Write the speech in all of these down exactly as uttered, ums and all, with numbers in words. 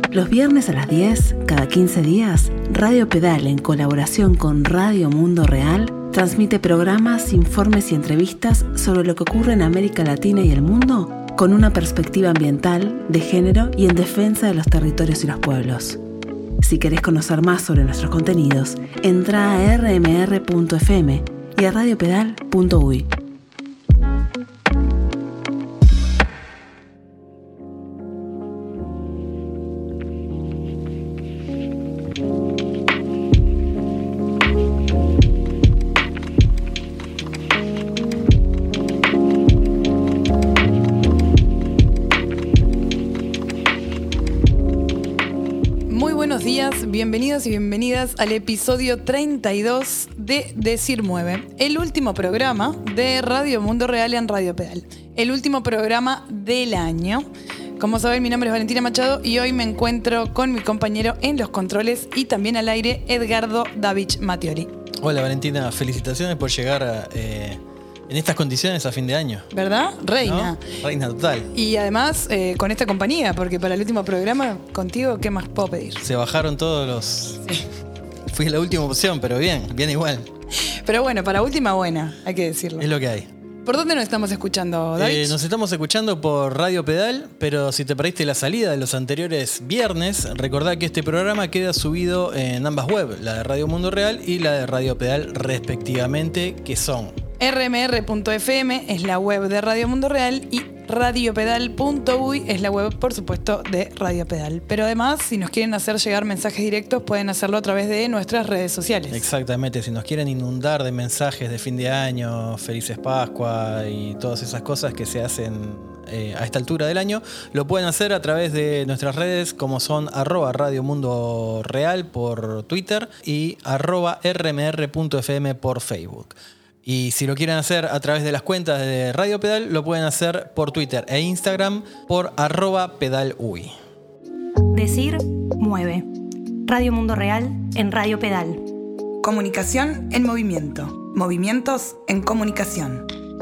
Los viernes a las diez, cada quince días, Radio Pedal, en colaboración con Radio Mundo Real, transmite programas, informes y entrevistas sobre lo que ocurre en América Latina y el mundo con una perspectiva ambiental, de género y en defensa de los territorios y los pueblos. Si querés conocer más sobre nuestros contenidos, entra a erre eme erre punto efe eme y a radio pedal punto uy. Bienvenidos y bienvenidas al episodio treinta y dos de Decir Mueve, el último programa de Radio Mundo Real en Radio Pedal, el último programa del año. Como saben, mi nombre es Valentina Machado y hoy me encuentro con mi compañero en los controles y también al aire, Edgardo Davich Mattioli. Hola Valentina, felicitaciones por llegar a, eh, en estas condiciones a fin de año. ¿Verdad? Reina. ¿No? Reina total. Y además eh, con esta compañía, porque para el último programa contigo, ¿qué más puedo pedir? Se bajaron todos los... Sí. Fui la última opción, pero bien, bien igual. Pero bueno, para última buena, hay que decirlo. Es lo que hay. ¿Por dónde nos estamos escuchando, David? Eh, nos estamos escuchando por Radio Pedal, pero si te perdiste la salida de los anteriores viernes, recordá que este programa queda subido en ambas webs, la de Radio Mundo Real y la de Radio Pedal respectivamente, que son... erre eme erre punto efe eme es la web de Radio Mundo Real y radio pedal punto uy es la web, por supuesto, de Radio Pedal. Pero además, si nos quieren hacer llegar mensajes directos, pueden hacerlo a través de nuestras redes sociales. Exactamente, si nos quieren inundar de mensajes de fin de año, Felices Pascua y todas esas cosas que se hacen eh, a esta altura del año, lo pueden hacer a través de nuestras redes, como son arroba Radio Mundo Real por Twitter y arroba erre eme erre punto efe eme por Facebook. Y si lo quieren hacer a través de las cuentas de Radio Pedal, lo pueden hacer por Twitter e Instagram por arroba pedaluy. Decir Mueve. Radio Mundo Real en Radio Pedal. Comunicación en movimiento. Movimientos en comunicación.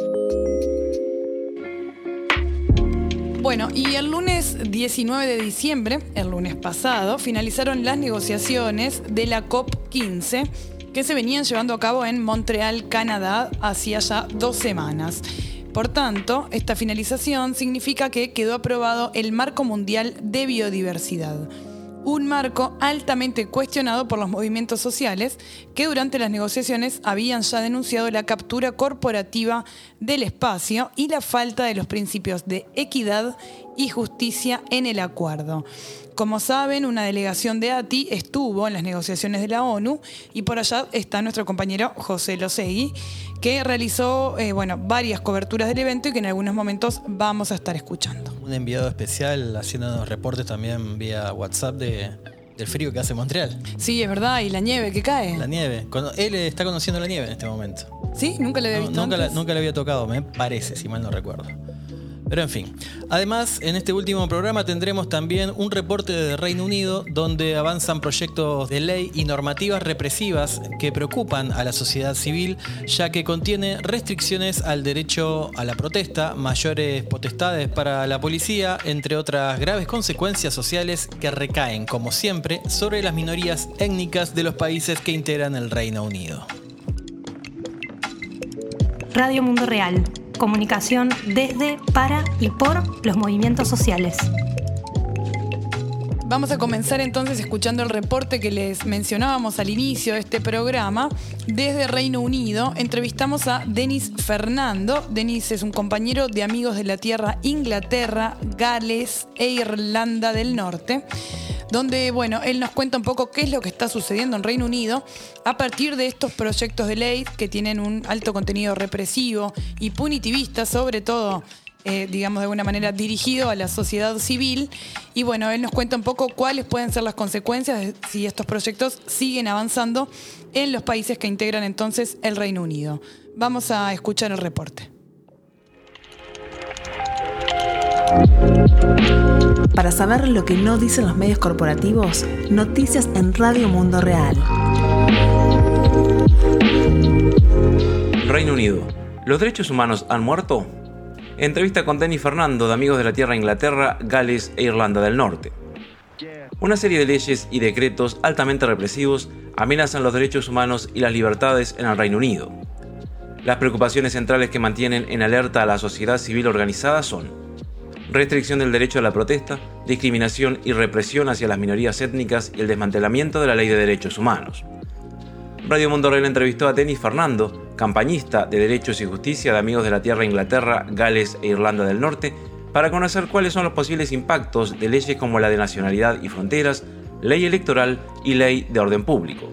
Bueno, y el lunes diecinueve de diciembre, el lunes pasado, finalizaron las negociaciones de la COP quince, que se venían llevando a cabo en Montreal, Canadá, hacía ya dos semanas. Por tanto, esta finalización significa que quedó aprobado el Marco Mundial de Biodiversidad, un marco altamente cuestionado por los movimientos sociales que durante las negociaciones habían ya denunciado la captura corporativa del espacio y la falta de los principios de equidad y justicia en el acuerdo. Como saben, una delegación de A T I estuvo en las negociaciones de la ONU y por allá está nuestro compañero José Losegui, que realizó eh, bueno, varias coberturas del evento y que en algunos momentos vamos a estar escuchando. Un enviado especial haciendo unos reportes también vía WhatsApp de, del frío que hace Montreal. Sí, es verdad, y la nieve que cae. La nieve. Él está conociendo la nieve en este momento. ¿Sí? Nunca le había visto no, nunca, antes. La, nunca le había tocado, me parece, si mal no recuerdo. Pero en fin, además en este último programa tendremos también un reporte de Reino Unido donde avanzan proyectos de ley y normativas represivas que preocupan a la sociedad civil, ya que contiene restricciones al derecho a la protesta, mayores potestades para la policía, entre otras graves consecuencias sociales que recaen, como siempre, sobre las minorías étnicas de los países que integran el Reino Unido. Radio Mundo Real. Comunicación desde, para y por los movimientos sociales. Vamos a comenzar entonces escuchando el reporte que les mencionábamos al inicio de este programa. Desde Reino Unido entrevistamos a Denis Fernando. Denis es un compañero de Amigos de la Tierra Inglaterra, Gales e Irlanda del Norte, donde, bueno, él nos cuenta un poco qué es lo que está sucediendo en Reino Unido a partir de estos proyectos de ley que tienen un alto contenido represivo y punitivista, sobre todo, eh, digamos, de alguna manera dirigido a la sociedad civil. Y bueno, él nos cuenta un poco cuáles pueden ser las consecuencias de si estos proyectos siguen avanzando en los países que integran entonces el Reino Unido. Vamos a escuchar el reporte. Para saber lo que no dicen los medios corporativos, noticias en Radio Mundo Real. Reino Unido. ¿Los derechos humanos han muerto? Entrevista con Denis Fernando, de Amigos de la Tierra Inglaterra, Gales e Irlanda del Norte. Una serie de leyes y decretos altamente represivos amenazan los derechos humanos y las libertades en el Reino Unido. Las preocupaciones centrales que mantienen en alerta a la sociedad civil organizada son restricción del derecho a la protesta, discriminación y represión hacia las minorías étnicas y el desmantelamiento de la ley de derechos humanos. Radio Mundo Real entrevistó a Dennis Fernando, campañista de Derechos y Justicia de Amigos de la Tierra Inglaterra, Gales e Irlanda del Norte, para conocer cuáles son los posibles impactos de leyes como la de nacionalidad y fronteras, ley electoral y ley de orden público.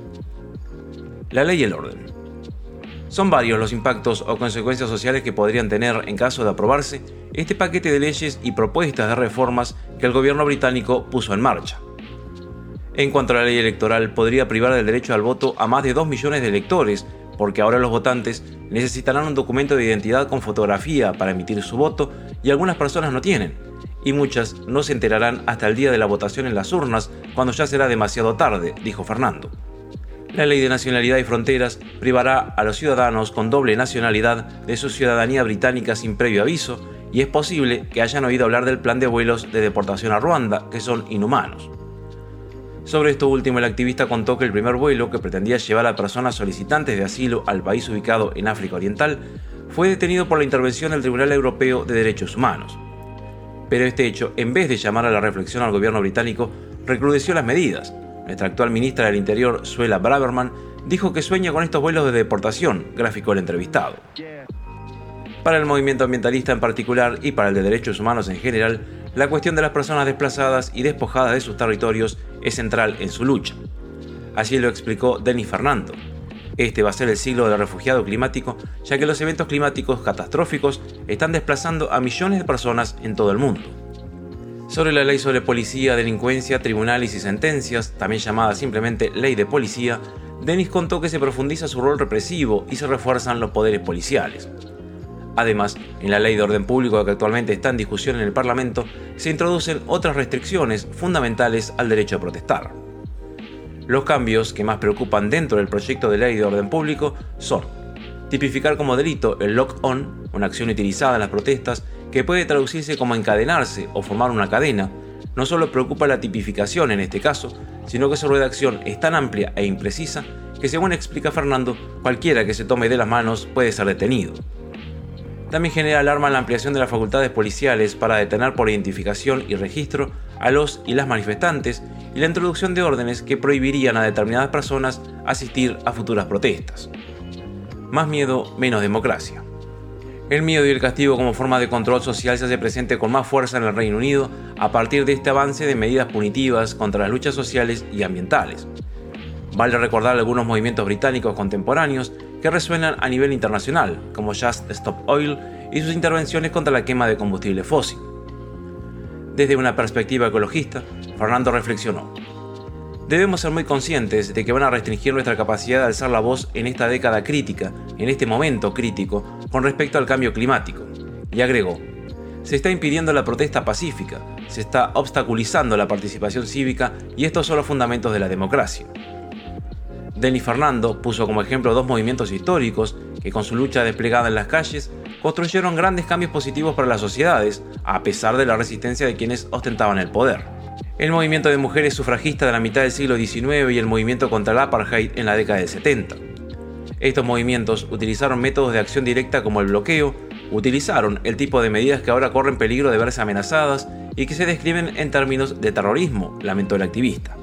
La ley y el orden. Son varios los impactos o consecuencias sociales que podrían tener, en caso de aprobarse, este paquete de leyes y propuestas de reformas que el gobierno británico puso en marcha. En cuanto a la ley electoral, podría privar del derecho al voto a más de dos millones de electores, porque ahora los votantes necesitarán un documento de identidad con fotografía para emitir su voto y algunas personas no tienen, y muchas no se enterarán hasta el día de la votación en las urnas, cuando ya será demasiado tarde, dijo Fernando. La ley de nacionalidad y fronteras privará a los ciudadanos con doble nacionalidad de su ciudadanía británica sin previo aviso, y es posible que hayan oído hablar del plan de vuelos de deportación a Ruanda, que son inhumanos. Sobre esto último, el activista contó que el primer vuelo, que pretendía llevar a personas solicitantes de asilo al país ubicado en África Oriental, fue detenido por la intervención del Tribunal Europeo de Derechos Humanos. Pero este hecho, en vez de llamar a la reflexión al gobierno británico, recrudeció las medidas. Nuestra actual ministra del Interior, Suella Braverman, dijo que sueña con estos vuelos de deportación, graficó el entrevistado. Para el movimiento ambientalista en particular y para el de derechos humanos en general, la cuestión de las personas desplazadas y despojadas de sus territorios es central en su lucha. Así lo explicó Dennis Fernando. Este va a ser el siglo del refugiado climático, ya que los eventos climáticos catastróficos están desplazando a millones de personas en todo el mundo. Sobre la ley sobre policía, delincuencia, tribunales y sentencias, también llamada simplemente ley de policía, Dennis contó que se profundiza su rol represivo y se refuerzan los poderes policiales. Además, en la ley de orden público que actualmente está en discusión en el Parlamento, se introducen otras restricciones fundamentales al derecho a protestar. Los cambios que más preocupan dentro del proyecto de ley de orden público son tipificar como delito el lock-on, una acción utilizada en las protestas que puede traducirse como encadenarse o formar una cadena. No solo preocupa la tipificación en este caso, sino que su redacción es tan amplia e imprecisa que, según explica Fernando, cualquiera que se tome de las manos puede ser detenido. También genera alarma la ampliación de las facultades policiales para detener por identificación y registro a los y las manifestantes y la introducción de órdenes que prohibirían a determinadas personas asistir a futuras protestas. Más miedo, menos democracia. El miedo y el castigo como forma de control social se hace presente con más fuerza en el Reino Unido a partir de este avance de medidas punitivas contra las luchas sociales y ambientales. Vale recordar algunos movimientos británicos contemporáneos que resuenan a nivel internacional, como Just Stop Oil y sus intervenciones contra la quema de combustible fósil. Desde una perspectiva ecologista, Fernando reflexionó: debemos ser muy conscientes de que van a restringir nuestra capacidad de alzar la voz en esta década crítica, en este momento crítico, con respecto al cambio climático. Y agregó: se está impidiendo la protesta pacífica, se está obstaculizando la participación cívica y estos son los fundamentos de la democracia. Dennis Fernando puso como ejemplo dos movimientos históricos que, con su lucha desplegada en las calles, construyeron grandes cambios positivos para las sociedades, a pesar de la resistencia de quienes ostentaban el poder. El movimiento de mujeres sufragistas de la mitad del siglo diecinueve y el movimiento contra el apartheid en la década del setenta. Estos movimientos utilizaron métodos de acción directa como el bloqueo, utilizaron el tipo de medidas que ahora corren peligro de verse amenazadas y que se describen en términos de terrorismo, lamentó el activista.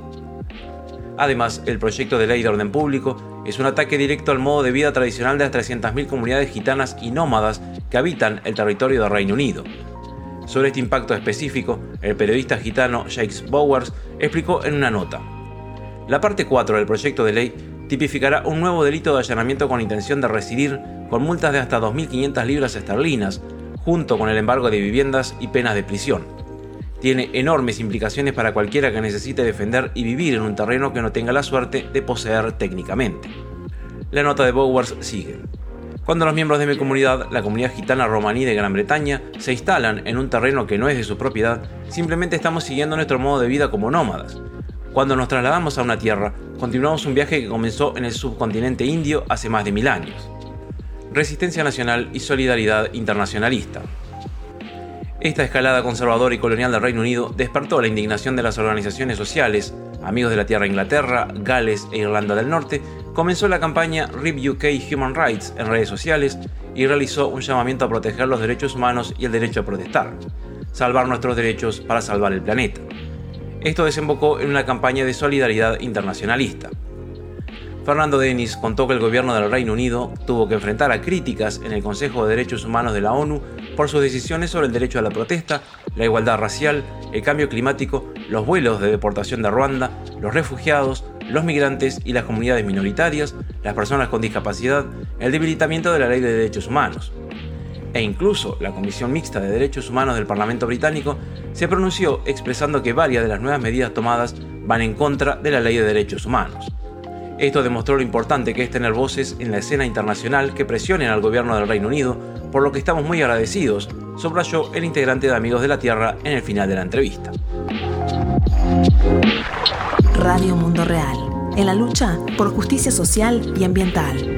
Además, el proyecto de ley de orden público es un ataque directo al modo de vida tradicional de las trescientas mil comunidades gitanas y nómadas que habitan el territorio del Reino Unido. Sobre este impacto específico, el periodista gitano Jacques Bowers explicó en una nota: la parte cuatro del proyecto de ley tipificará un nuevo delito de allanamiento con intención de residir, con multas de hasta dos mil quinientas libras esterlinas, junto con el embargo de viviendas y penas de prisión. Tiene enormes implicaciones para cualquiera que necesite defender y vivir en un terreno que no tenga la suerte de poseer técnicamente. La nota de Bowers sigue: cuando los miembros de mi comunidad, la comunidad gitana romaní de Gran Bretaña, se instalan en un terreno que no es de su propiedad, simplemente estamos siguiendo nuestro modo de vida como nómadas. Cuando nos trasladamos a una tierra, continuamos un viaje que comenzó en el subcontinente indio hace más de mil años. Resistencia nacional y solidaridad internacionalista. Esta escalada conservadora y colonial del Reino Unido despertó la indignación de las organizaciones sociales. Amigos de la Tierra Inglaterra, Gales e Irlanda del Norte comenzó la campaña Rip U K Human Rights en redes sociales y realizó un llamamiento a proteger los derechos humanos y el derecho a protestar. Salvar nuestros derechos para salvar el planeta. Esto desembocó en una campaña de solidaridad internacionalista. Fernando Dennis contó que el gobierno del Reino Unido tuvo que enfrentar a críticas en el Consejo de Derechos Humanos de la ONU por sus decisiones sobre el derecho a la protesta, la igualdad racial, el cambio climático, los vuelos de deportación de Ruanda, los refugiados, los migrantes y las comunidades minoritarias, las personas con discapacidad, el debilitamiento de la Ley de Derechos Humanos. E incluso la Comisión Mixta de Derechos Humanos del Parlamento Británico se pronunció expresando que varias de las nuevas medidas tomadas van en contra de la Ley de Derechos Humanos. Esto demostró lo importante que es tener voces en la escena internacional que presionen al gobierno del Reino Unido, por lo que estamos muy agradecidos, subrayó el integrante de Amigos de la Tierra en el final de la entrevista. Radio Mundo Real, en la lucha por justicia social y ambiental.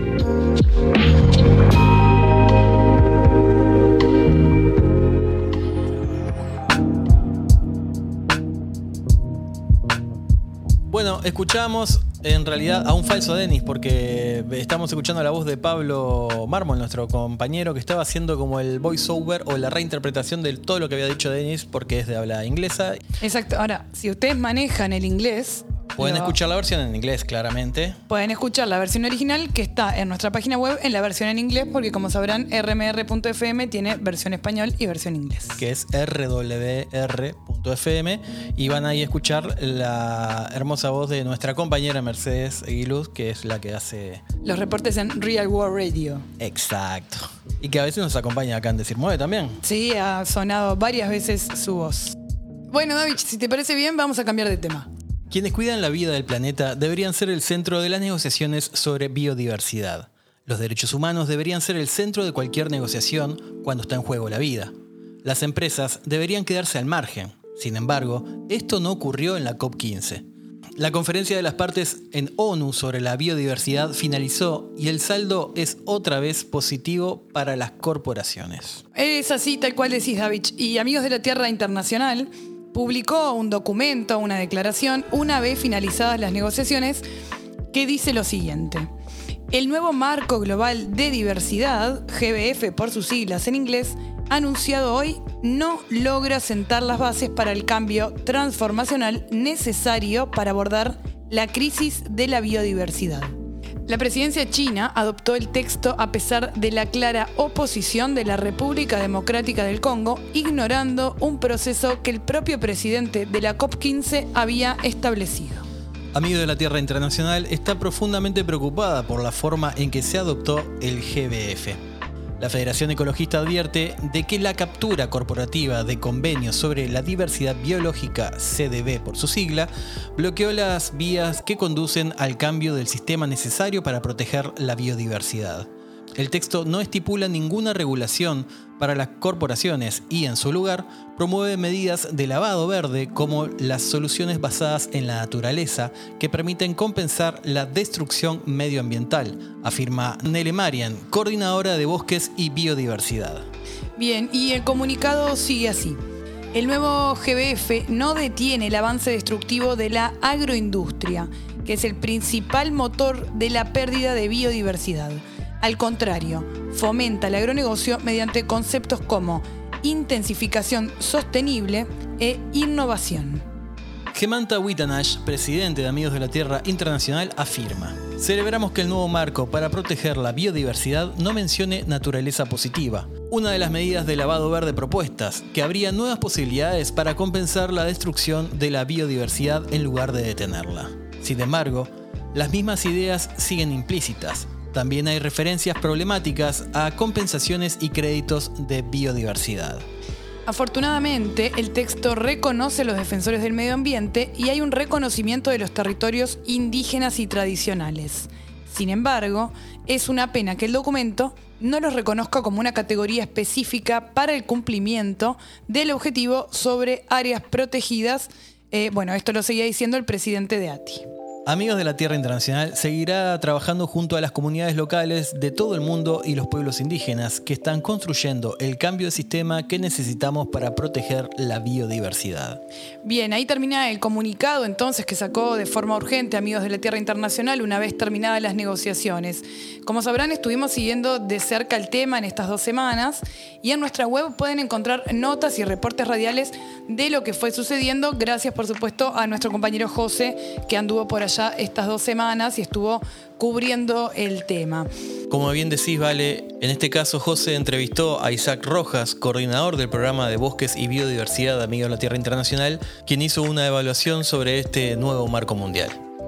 Bueno, escuchamos en realidad a un falso Dennis, porque estamos escuchando la voz de Pablo Mármol, nuestro compañero, que estaba haciendo como el voiceover o la reinterpretación de todo lo que había dicho Dennis, porque es de habla inglesa. Exacto. Ahora, si ustedes manejan el inglés... Pueden lo... escuchar la versión en inglés, claramente. Pueden escuchar la versión original que está en nuestra página web en la versión en inglés, porque como sabrán, R M R punto F M tiene versión español y versión inglés. Que es R W R punto F M, y van ahí a escuchar la hermosa voz de nuestra compañera Mercedes Aguiluz, que es la que hace... los reportes en Real World Radio. Exacto. Y que a veces nos acompaña acá en Decir Mueve también. Sí, ha sonado varias veces su voz. Bueno, David, si te parece bien, vamos a cambiar de tema. Quienes cuidan la vida del planeta deberían ser el centro de las negociaciones sobre biodiversidad. Los derechos humanos deberían ser el centro de cualquier negociación cuando está en juego la vida. Las empresas deberían quedarse al margen. Sin embargo, esto no ocurrió en la COP quince. La conferencia de las partes en ONU sobre la biodiversidad finalizó y el saldo es otra vez positivo para las corporaciones. Es así, tal cual decís, David. Y Amigos de la Tierra Internacional publicó un documento, una declaración, una vez finalizadas las negociaciones, que dice lo siguiente. El nuevo Marco Global de Diversidad, G B F por sus siglas en inglés, anunciado hoy, no logra sentar las bases para el cambio transformacional necesario para abordar la crisis de la biodiversidad. La presidencia china adoptó el texto a pesar de la clara oposición de la República Democrática del Congo, ignorando un proceso que el propio presidente de la COP quince había establecido. Amigos de la Tierra Internacional está profundamente preocupada por la forma en que se adoptó el G B F. La Federación Ecologista advierte de que la captura corporativa de convenios sobre la diversidad biológica, C D B por su sigla, bloqueó las vías que conducen al cambio del sistema necesario para proteger la biodiversidad. El texto no estipula ninguna regulación para las corporaciones y, en su lugar, promueve medidas de lavado verde como las soluciones basadas en la naturaleza que permiten compensar la destrucción medioambiental, afirma Nele Marian, coordinadora de bosques y biodiversidad. Bien, y el comunicado sigue así. El nuevo G B F no detiene el avance destructivo de la agroindustria, que es el principal motor de la pérdida de biodiversidad. Al contrario, fomenta el agronegocio mediante conceptos como intensificación sostenible e innovación. Hemanta Witanash, presidente de Amigos de la Tierra Internacional, afirma: celebramos que el nuevo marco para proteger la biodiversidad no mencione naturaleza positiva, una de las medidas de lavado verde propuestas, que habría nuevas posibilidades para compensar la destrucción de la biodiversidad en lugar de detenerla. Sin embargo, las mismas ideas siguen implícitas. También hay referencias problemáticas a compensaciones y créditos de biodiversidad. Afortunadamente, el texto reconoce a los defensores del medio ambiente y hay un reconocimiento de los territorios indígenas y tradicionales. Sin embargo, es una pena que el documento no los reconozca como una categoría específica para el cumplimiento del objetivo sobre áreas protegidas. Eh, bueno, esto lo seguía diciendo el presidente de A T I. Amigos de la Tierra Internacional seguirá trabajando junto a las comunidades locales de todo el mundo y los pueblos indígenas que están construyendo el cambio de sistema que necesitamos para proteger la biodiversidad. Bien, ahí termina el comunicado entonces que sacó de forma urgente Amigos de la Tierra Internacional una vez terminadas las negociaciones. Como sabrán, estuvimos siguiendo de cerca el tema en estas dos semanas y en nuestra web pueden encontrar notas y reportes radiales de lo que fue sucediendo. Gracias, por supuesto, a nuestro compañero José, que anduvo por allá estas dos semanas y estuvo cubriendo el tema. Como bien decís, Vale, en este caso José entrevistó a Isaac Rojas, coordinador del programa de Bosques y Biodiversidad de Amigos de la Tierra Internacional, quien hizo una evaluación sobre este nuevo marco mundial.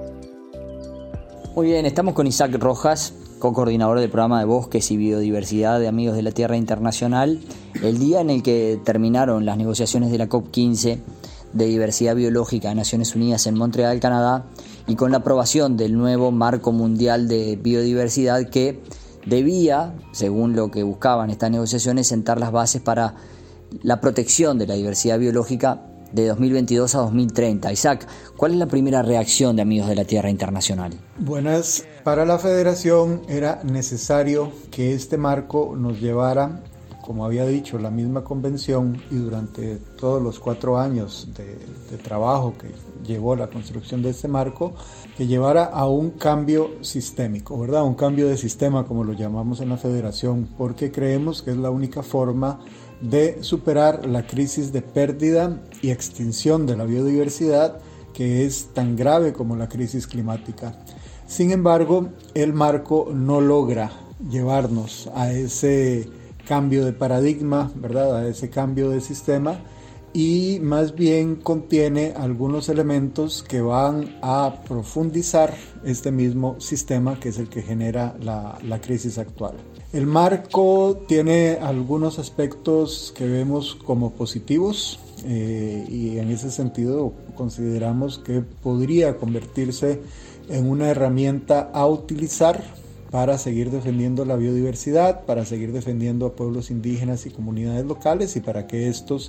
Muy bien, estamos con Isaac Rojas, co-coordinador del programa de Bosques y Biodiversidad de Amigos de la Tierra Internacional, el día en el que terminaron las negociaciones de la COP quince de Diversidad Biológica de Naciones Unidas en Montreal, Canadá, y con la aprobación del nuevo marco mundial de biodiversidad que debía, según lo que buscaban estas negociaciones, sentar las bases para la protección de la diversidad biológica de dos mil veintidós a dos mil treinta. Isaac, ¿cuál es la primera reacción de Amigos de la Tierra Internacional? Buenas. Para la Federación era necesario que este marco nos llevara, como había dicho la misma convención, y durante todos los cuatro años de, de trabajo que llevó la construcción de este marco, que llevara a un cambio sistémico, ¿verdad? Un cambio de sistema, como lo llamamos en la Federación, porque creemos que es la única forma de superar la crisis de pérdida y extinción de la biodiversidad, que es tan grave como la crisis climática. Sin embargo, el marco no logra llevarnos a ese cambio de paradigma, ¿verdad? A ese cambio de sistema, y más bien contiene algunos elementos que van a profundizar este mismo sistema, que es el que genera la, la crisis actual. El marco tiene algunos aspectos que vemos como positivos, eh, y en ese sentido consideramos que podría convertirse en una herramienta a utilizar para seguir defendiendo la biodiversidad, para seguir defendiendo a pueblos indígenas y comunidades locales, y para que estos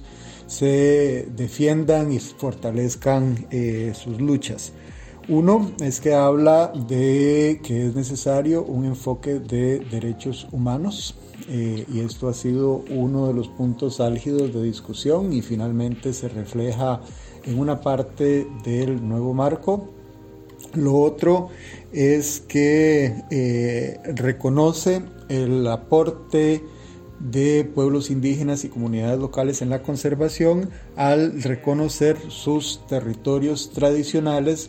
se defiendan y fortalezcan eh, sus luchas. Uno es que habla de que es necesario un enfoque de derechos humanos, eh, y esto ha sido uno de los puntos álgidos de discusión y finalmente se refleja en una parte del nuevo marco. Lo otro es que eh, reconoce el aporte de pueblos indígenas y comunidades locales en la conservación al reconocer sus territorios tradicionales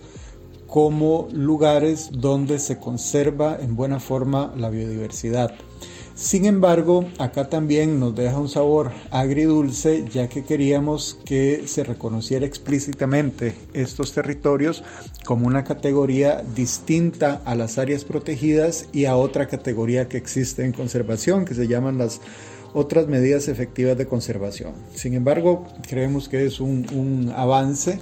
como lugares donde se conserva en buena forma la biodiversidad. Sin embargo, acá también nos deja un sabor agridulce, ya que queríamos que se reconociera explícitamente estos territorios como una categoría distinta a las áreas protegidas y a otra categoría que existe en conservación, que se llaman las otras medidas efectivas de conservación. Sin embargo, creemos que es un, un avance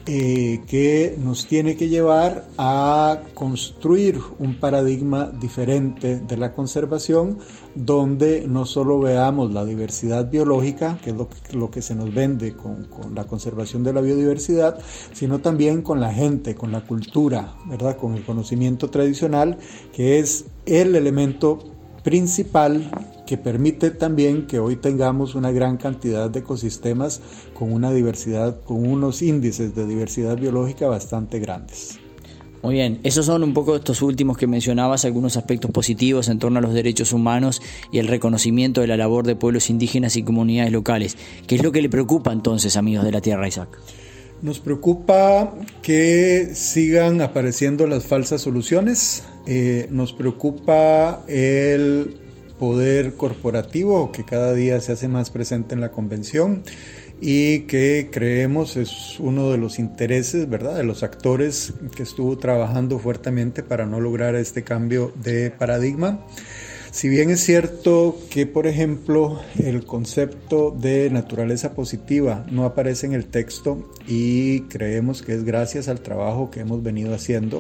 Eh, que nos tiene que llevar a construir un paradigma diferente de la conservación, donde no solo veamos la diversidad biológica, que es lo que, lo que se nos vende con, con la conservación de la biodiversidad, sino también con la gente, con la cultura, ¿verdad? Con el conocimiento tradicional, que es el elemento principal que permite también que hoy tengamos una gran cantidad de ecosistemas con una diversidad, con unos índices de diversidad biológica bastante grandes. Muy bien, esos son un poco estos últimos que mencionabas, algunos aspectos positivos en torno a los derechos humanos y el reconocimiento de la labor de pueblos indígenas y comunidades locales. ¿Qué es lo que le preocupa entonces, Amigos de la Tierra, Isaac? Nos preocupa que sigan apareciendo las falsas soluciones, eh, nos preocupa el poder corporativo que cada día se hace más presente en la convención y que creemos es uno de los intereses, ¿verdad?, de los actores que estuvo trabajando fuertemente para no lograr este cambio de paradigma. Si bien es cierto que, por ejemplo, el concepto de naturaleza positiva no aparece en el texto, y creemos que es gracias al trabajo que hemos venido haciendo,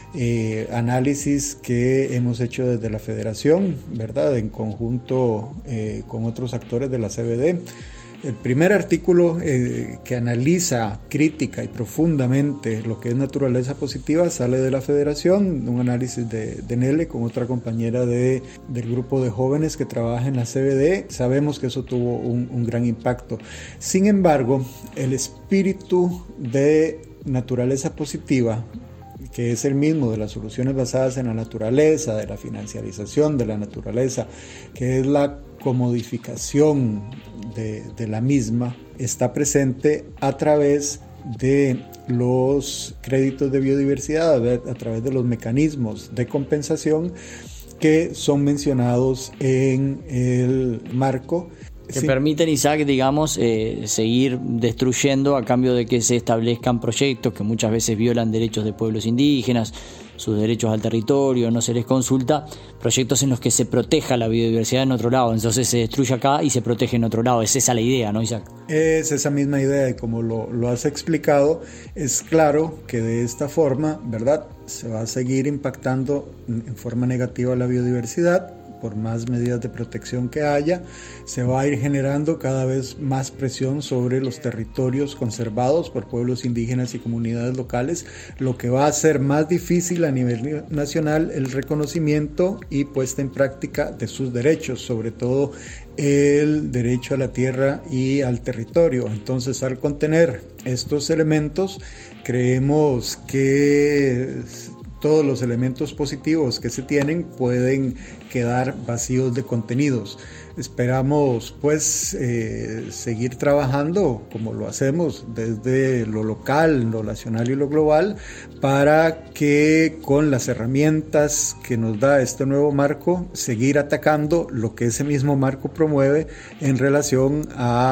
eh, análisis que hemos hecho desde la Federación, ¿verdad?, en conjunto eh, con otros actores de la C B D, El primer artículo eh, que analiza crítica y profundamente lo que es naturaleza positiva sale de la Federación, un análisis de, de Nele con otra compañera de, del grupo de jóvenes que trabaja en la C B D. Sabemos que eso tuvo un, un gran impacto. Sin embargo, el espíritu de naturaleza positiva, que es el mismo de las soluciones basadas en la naturaleza, de la financiarización de la naturaleza, que es la comodificación de, de la misma, está presente a través de los créditos de biodiversidad, a través de los mecanismos de compensación que son mencionados en el marco. Que sí. permiten, Isaac, digamos, eh, seguir destruyendo a cambio de que se establezcan proyectos que muchas veces violan derechos de pueblos indígenas, sus derechos al territorio, no se les consulta, proyectos en los que se proteja la biodiversidad en otro lado, entonces se destruye acá y se protege en otro lado. Es esa la idea, ¿no, Isaac? Es esa misma idea y como lo, lo has explicado, es claro que de esta forma, ¿verdad?, se va a seguir impactando en forma negativa la biodiversidad. Por más medidas de protección que haya, se va a ir generando cada vez más presión sobre los territorios conservados por pueblos indígenas y comunidades locales, lo que va a hacer más difícil a nivel nacional el reconocimiento y puesta en práctica de sus derechos, sobre todo el derecho a la tierra y al territorio. Entonces, al contener estos elementos, creemos que todos los elementos positivos que se tienen pueden quedar vacíos de contenidos. Esperamos pues eh, seguir trabajando como lo hacemos desde lo local, lo nacional y lo global, para que con las herramientas que nos da este nuevo marco, seguir atacando lo que ese mismo marco promueve en relación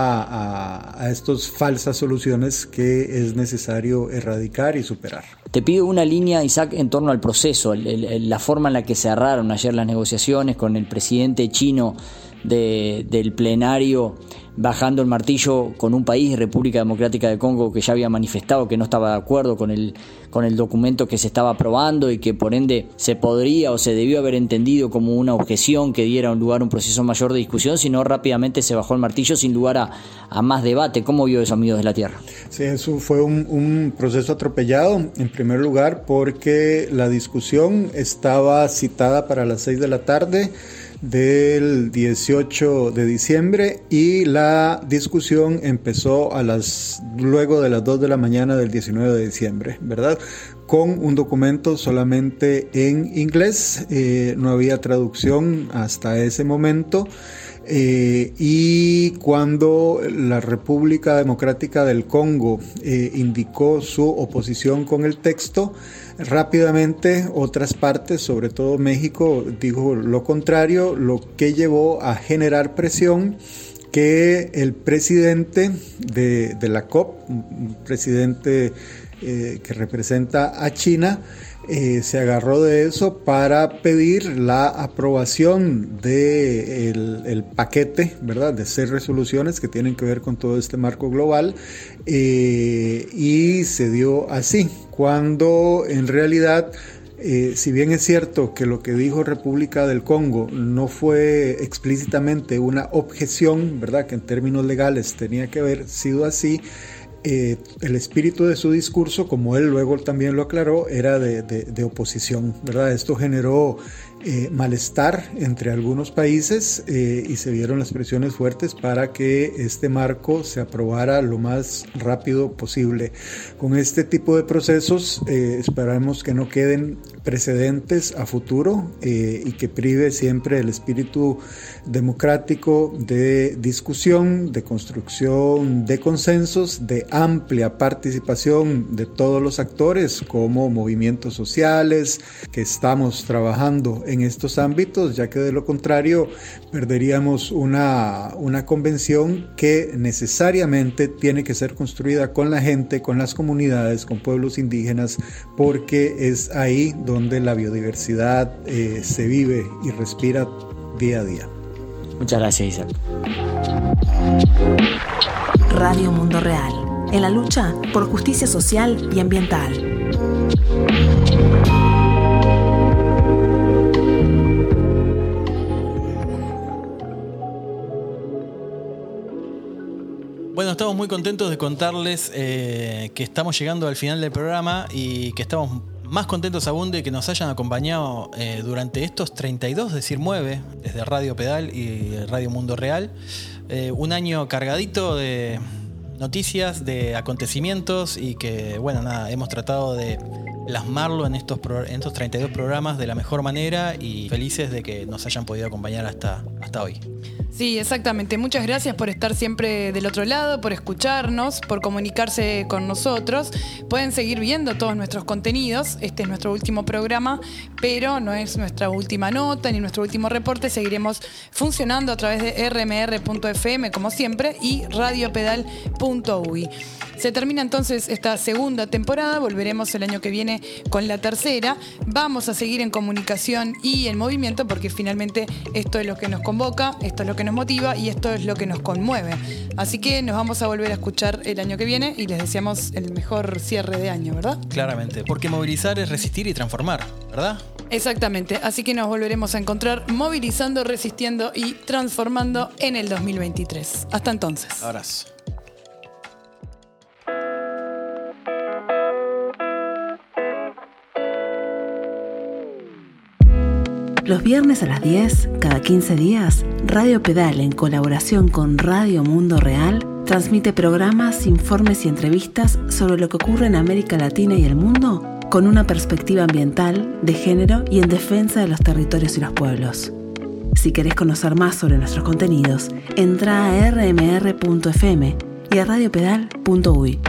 a, a, a estas falsas soluciones que es necesario erradicar y superar. Te pido una línea, Isaac, en torno al proceso, el, el, la forma en la que cerraron ayer las negociaciones con el presidente chino de, del plenario bajando el martillo con un país, República Democrática de Congo, que ya había manifestado que no estaba de acuerdo con el, con el documento que se estaba aprobando y que por ende se podría o se debió haber entendido como una objeción que diera un lugar a un proceso mayor de discusión, sino rápidamente se bajó el martillo sin lugar a, a más debate. ¿Cómo vio eso, amigos de la Tierra? Sí, eso fue un, un proceso atropellado, en primer lugar, porque la discusión estaba citada para las seis de la tarde del dieciocho de diciembre y la discusión empezó a las luego de las dos de la mañana del diecinueve de diciembre, ¿verdad? Con un documento solamente en inglés, eh, no había traducción hasta ese momento. Eh, y cuando la República Democrática del Congo eh, indicó su oposición con el texto, rápidamente otras partes, sobre todo México, dijo lo contrario, lo que llevó a generar presión que el presidente de, de la COP, un presidente eh, que representa a China, Eh, se agarró de eso para pedir la aprobación del el paquete, ¿verdad?, de seis resoluciones que tienen que ver con todo este marco global, eh, y se dio así, cuando en realidad, eh, si bien es cierto que lo que dijo República del Congo no fue explícitamente una objeción, ¿verdad?, que en términos legales tenía que haber sido así, Eh, el espíritu de su discurso, como él luego también lo aclaró, era de, de, de oposición, ¿verdad? Esto generó eh, malestar entre algunos países eh, y se vieron las presiones fuertes para que este marco se aprobara lo más rápido posible. Con este tipo de procesos eh, esperamos que no queden precedentes a futuro eh, y que prive siempre el espíritu democrático de discusión, de construcción de consensos, de amplia participación de todos los actores como movimientos sociales que estamos trabajando en estos ámbitos, ya que de lo contrario perderíamos una, una convención que necesariamente tiene que ser construida con la gente, con las comunidades, con pueblos indígenas, porque es ahí donde la biodiversidad eh, se vive y respira día a día. Muchas gracias, Isaac. Radio Mundo Real, en la lucha por justicia social y ambiental. Bueno, estamos muy contentos de contarles eh, que estamos llegando al final del programa y que estamos más contentos aún de que nos hayan acompañado eh, durante estos treinta y dos, es decir, nueve, desde Radio Pedal y Radio Mundo Real. Eh, un año cargadito de noticias, de acontecimientos y que, bueno, nada, hemos tratado de plasmarlo en estos, pro, en estos treinta y dos programas de la mejor manera y felices de que nos hayan podido acompañar hasta, hasta hoy. Sí, exactamente. Muchas gracias por estar siempre del otro lado, por escucharnos, por comunicarse con nosotros. Pueden seguir viendo todos nuestros contenidos. Este es nuestro último programa, pero no es nuestra última nota ni nuestro último reporte. Seguiremos funcionando a través de erre eme erre punto efe eme, como siempre, y radio pedal punto u i. Se termina entonces esta segunda temporada, volveremos el año que viene con la tercera. Vamos a seguir en comunicación y en movimiento porque finalmente esto es lo que nos convoca, esto es lo que nos motiva y esto es lo que nos conmueve. Así que nos vamos a volver a escuchar el año que viene y les deseamos el mejor cierre de año, ¿verdad? Claramente, porque movilizar es resistir y transformar, ¿verdad? Exactamente, así que nos volveremos a encontrar movilizando, resistiendo y transformando en el dos mil veintitrés. Hasta entonces. Abrazo. Los viernes a las diez, cada quince días, Radio Pedal, en colaboración con Radio Mundo Real, transmite programas, informes y entrevistas sobre lo que ocurre en América Latina y el mundo con una perspectiva ambiental, de género y en defensa de los territorios y los pueblos. Si querés conocer más sobre nuestros contenidos, entra a erre eme erre punto efe eme y a radio pedal punto u i.